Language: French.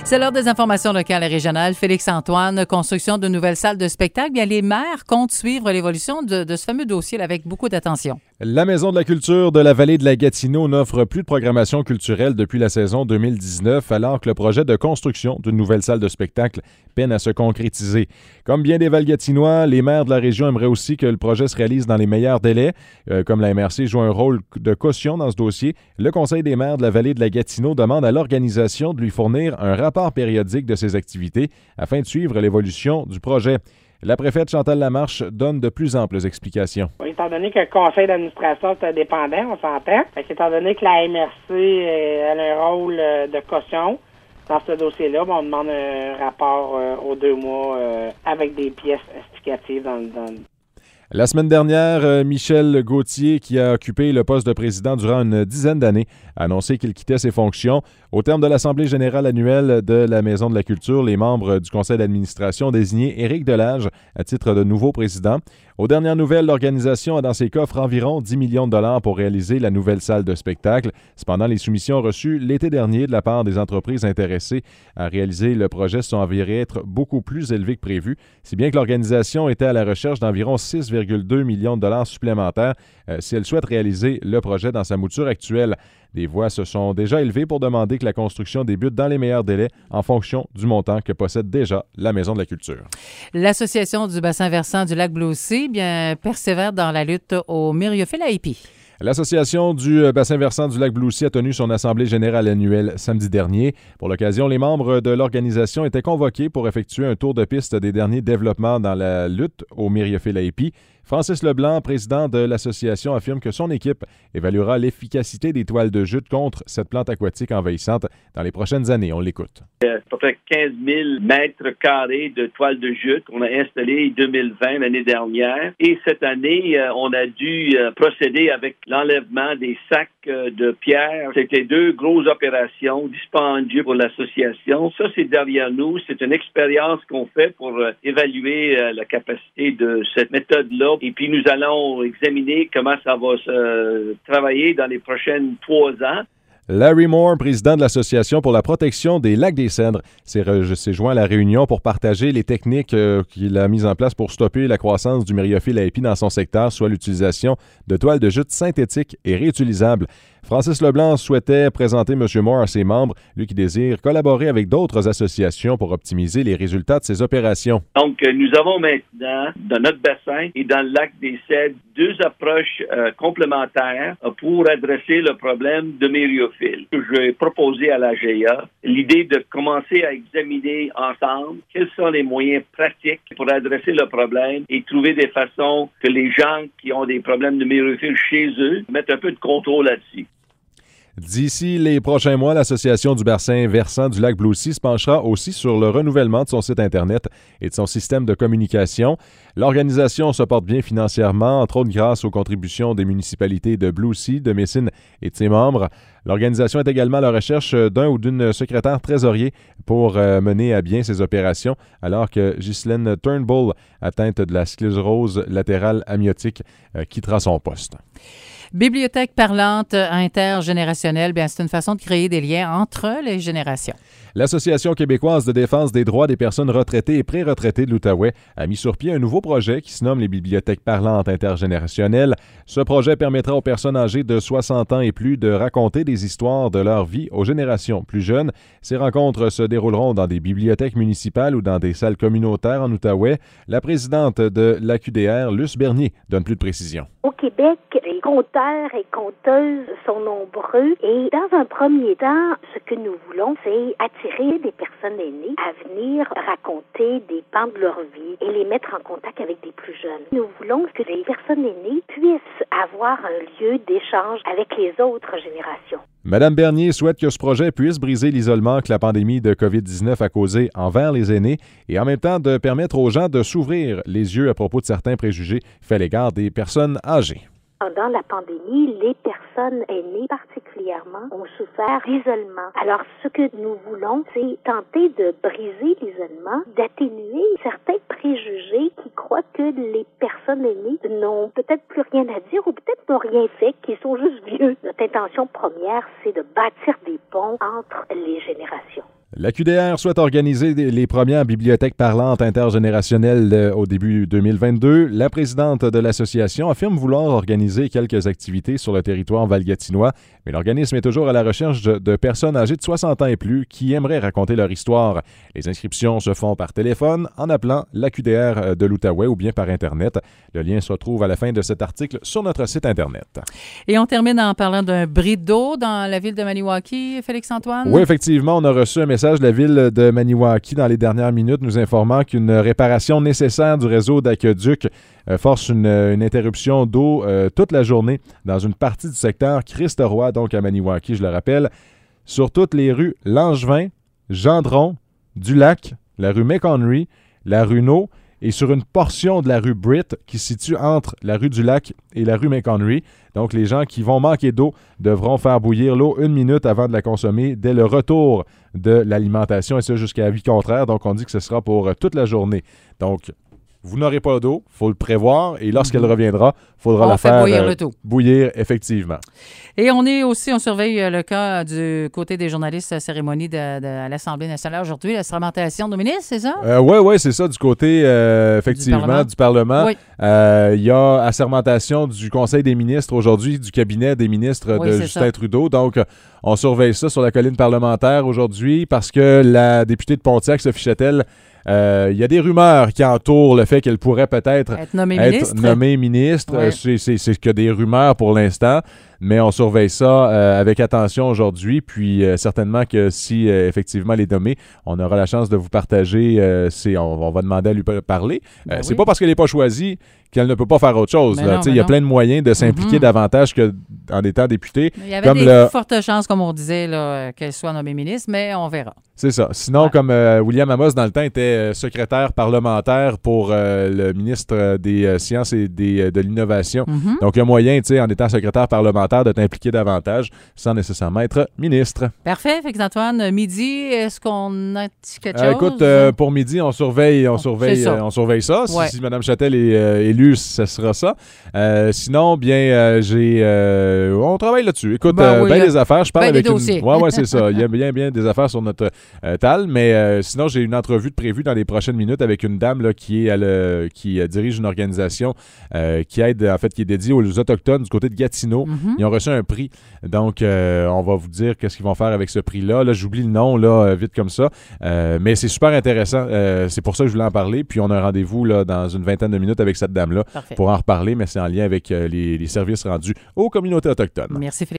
C'est l'heure des informations locales et régionales. Félix-Antoine, construction de nouvelles salles de spectacle. Bien, les maires comptent suivre l'évolution de ce fameux dossier avec beaucoup d'attention. La Maison de la culture de la vallée de la Gatineau n'offre plus de programmation culturelle depuis la saison 2019, alors que le projet de construction d'une nouvelle salle de spectacle peine à se concrétiser. Comme bien des Val-Gatinois, les maires de la région aimeraient aussi que le projet se réalise dans les meilleurs délais. Comme la MRC joue un rôle de caution dans ce dossier, le Conseil des maires de la vallée de la Gatineau demande à l'organisation de lui fournir un rapport périodique de ses activités afin de suivre l'évolution du projet. La préfète Chantal Lamarche donne de plus amples explications. Étant donné que le conseil d'administration est indépendant, on s'entend. Étant donné que la MRC a un rôle de caution dans ce dossier-là, on demande un rapport aux 2 mois avec des pièces explicatives dans le... La semaine dernière, Michel Gauthier, qui a occupé le poste de président durant une dizaine d'années, a annoncé qu'il quittait ses fonctions. Au terme de l'Assemblée générale annuelle de la Maison de la culture, les membres du conseil d'administration ont désigné Éric Delage à titre de nouveau président. Aux dernières nouvelles, l'organisation a dans ses coffres environ 10 millions de dollars pour réaliser la nouvelle salle de spectacle. Cependant, les soumissions reçues l'été dernier de la part des entreprises intéressées à réaliser le projet sont avérées être beaucoup plus élevées que prévu, si bien que l'organisation était à la recherche d'environ 6,2 millions de dollars supplémentaires si elle souhaite réaliser le projet dans sa mouture actuelle. Des voix se sont déjà élevées pour demander que la construction débute dans les meilleurs délais en fonction du montant que possède déjà la Maison de la culture. L'Association du bassin versant du lac Blaucy persévère dans la lutte aux myriophiles à épis. L'Association du bassin versant du lac Blaucy a tenu son assemblée générale annuelle samedi dernier. Pour l'occasion, les membres de l'organisation étaient convoqués pour effectuer un tour de piste des derniers développements dans la lutte aux myriophiles à épis. Francis Leblanc, président de l'association, affirme que son équipe évaluera l'efficacité des toiles de jute contre cette plante aquatique envahissante dans les prochaines années. On l'écoute. C'est à peu près 15 000 mètres carrés de toiles de jute qu'on a installées 2020, l'année dernière. Et cette année, on a dû procéder avec l'enlèvement des sacs de pierre. C'était 2 grosses opérations dispendieuses pour l'association. Ça, c'est derrière nous. C'est une expérience qu'on fait pour évaluer la capacité de cette méthode-là. Et puis, nous allons examiner comment ça va se travailler dans les prochaines 3 ans. Larry Moore, président de l'Association pour la protection des lacs des Cèdres, s'est joint à la réunion pour partager les techniques qu'il a mises en place pour stopper la croissance du myriophile à épis dans son secteur, soit l'utilisation de toiles de jute synthétiques et réutilisables. Francis Leblanc souhaitait présenter M. Moore à ses membres, lui qui désire collaborer avec d'autres associations pour optimiser les résultats de ses opérations. Donc, nous avons maintenant, dans notre bassin et dans le lac des Cèdres, 2 approches complémentaires pour adresser le problème de myriophiles. Je vais proposer à l'AGA l'idée de commencer à examiner ensemble quels sont les moyens pratiques pour adresser le problème et trouver des façons que les gens qui ont des problèmes de myriophiles chez eux mettent un peu de contrôle là-dessus. D'ici les prochains mois, l'Association du bassin versant du lac Blaucy se penchera aussi sur le renouvellement de son site Internet et de son système de communication. L'organisation se porte bien financièrement, entre autres grâce aux contributions des municipalités de Blaucy, de Messine et de ses membres. L'organisation est également à la recherche d'un ou d'une secrétaire trésorier pour mener à bien ses opérations, alors que Ghislaine Turnbull, atteinte de la sclérose latérale amyottique, quittera son poste. Bibliothèque parlante intergénérationnelle, c'est une façon de créer des liens entre les générations. L'Association québécoise de défense des droits des personnes retraitées et pré-retraitées de l'Outaouais a mis sur pied un nouveau projet qui se nomme les Bibliothèques parlantes intergénérationnelles. Ce projet permettra aux personnes âgées de 60 ans et plus de raconter des histoires de leur vie aux générations plus jeunes. Ces rencontres se dérouleront dans des bibliothèques municipales ou dans des salles communautaires en Outaouais. La présidente de l'AQDR, Luce Bernier, donne plus de précisions. Au Québec, les conteurs et conteuses sont nombreux et dans un premier temps, ce que nous voulons, c'est attirer des personnes aînées à venir raconter des pans de leur vie et les mettre en contact avec des plus jeunes. Nous voulons que les personnes aînées puissent avoir un lieu d'échange avec les autres générations. Mme Bernier souhaite que ce projet puisse briser l'isolement que la pandémie de COVID-19 a causé envers les aînés et en même temps de permettre aux gens de s'ouvrir les yeux à propos de certains préjugés faits à l'égard des personnes âgées. Pendant la pandémie, les personnes aînées particulièrement ont souffert d'isolement. Alors, ce que nous voulons, c'est tenter de briser l'isolement, d'atténuer certains préjugés qui croient que les personnes aînées n'ont peut-être plus rien à dire ou peut-être n'ont rien fait, qu'ils sont juste vieux. Notre intention première, c'est de bâtir des ponts entre les générations. La QDR souhaite organiser les premières bibliothèques parlantes intergénérationnelles au début 2022. La présidente de l'association affirme vouloir organiser quelques activités sur le territoire valgatinois, mais l'organisme est toujours à la recherche de personnes âgées de 60 ans et plus qui aimeraient raconter leur histoire. Les inscriptions se font par téléphone en appelant la QDR de l'Outaouais ou bien par Internet. Le lien se retrouve à la fin de cet article sur notre site Internet. Et on termine en parlant d'un bris d'eau dans la ville de Maniwaki, Félix-Antoine. Oui, effectivement, on a reçu un message de la ville de Maniwaki dans les dernières minutes nous informant qu'une réparation nécessaire du réseau d'aqueduc force une interruption d'eau toute la journée dans une partie du secteur Christ-Roi, donc à Maniwaki, je le rappelle, sur toutes les rues Langevin, Gendron, Dulac, la rue McHenry, la rue No et sur une portion de la rue Britt qui se situe entre la rue du Lac et la rue McHenry. Donc, les gens qui vont manquer d'eau devront faire bouillir l'eau 1 minute avant de la consommer dès le retour de l'alimentation, et ça jusqu'à avis contraire. Donc, on dit que ce sera pour toute la journée. Donc, vous n'aurez pas d'eau, il faut le prévoir, et lorsqu'elle reviendra, il faudra la faire bouillir, effectivement. Et on surveille le cas du côté des journalistes cérémonie à l'Assemblée nationale aujourd'hui, la sermentation de ministre, c'est ça? Oui, c'est ça, du côté, effectivement, du Parlement. Oui. Il y a assermentation du Conseil des ministres aujourd'hui, du cabinet des ministres de Justin Trudeau. Donc, on surveille ça sur la colline parlementaire aujourd'hui parce que la députée de Pontiac, Sophie Chettel, il y a des rumeurs qui entourent le fait qu'elle pourrait peut-être être nommée ministre. Ouais. C'est que des rumeurs pour l'instant, mais on surveille ça avec attention aujourd'hui. Puis certainement que si effectivement elle est nommée, on aura la chance de vous partager. On va demander à lui parler. C'est pas parce qu'elle n'est pas choisie qu'elle ne peut pas faire autre chose. Il y a plein de moyens de s'impliquer davantage qu'en étant députée. Il y avait des fortes chances, comme on disait, qu'elle soit nommée ministre, mais on verra. C'est ça. Sinon, comme William Amos, dans le temps, était secrétaire parlementaire pour le ministre des Sciences et de l'Innovation. Donc, il y a moyen, en étant secrétaire parlementaire, de t'impliquer davantage sans nécessairement être ministre. Parfait. Fait que Antoine, midi, est-ce qu'on a quelque chose? Écoute, pour midi, on surveille ça. Ouais. Si Mme Chettel est élue, ce sera ça. Sinon, bien, on travaille là-dessus. Écoute, des affaires. Je parle avec des dossiers. Ouais, c'est ça. Il y a bien des affaires sur notre table, mais sinon, j'ai une entrevue de prévue dans les prochaines minutes avec une dame là, qui dirige une organisation qui aide, en fait, qui est dédiée aux Autochtones du côté de Gatineau. Ils ont reçu un prix. Donc, on va vous dire qu'est-ce qu'ils vont faire avec ce prix-là. Là, j'oublie le nom, là, vite comme ça. Mais c'est super intéressant. C'est pour ça que je voulais en parler. Puis, on a un rendez-vous là, dans une vingtaine de minutes avec cette dame-là pour en reparler, mais c'est en lien avec les services rendus aux communautés autochtones. Merci, Philippe.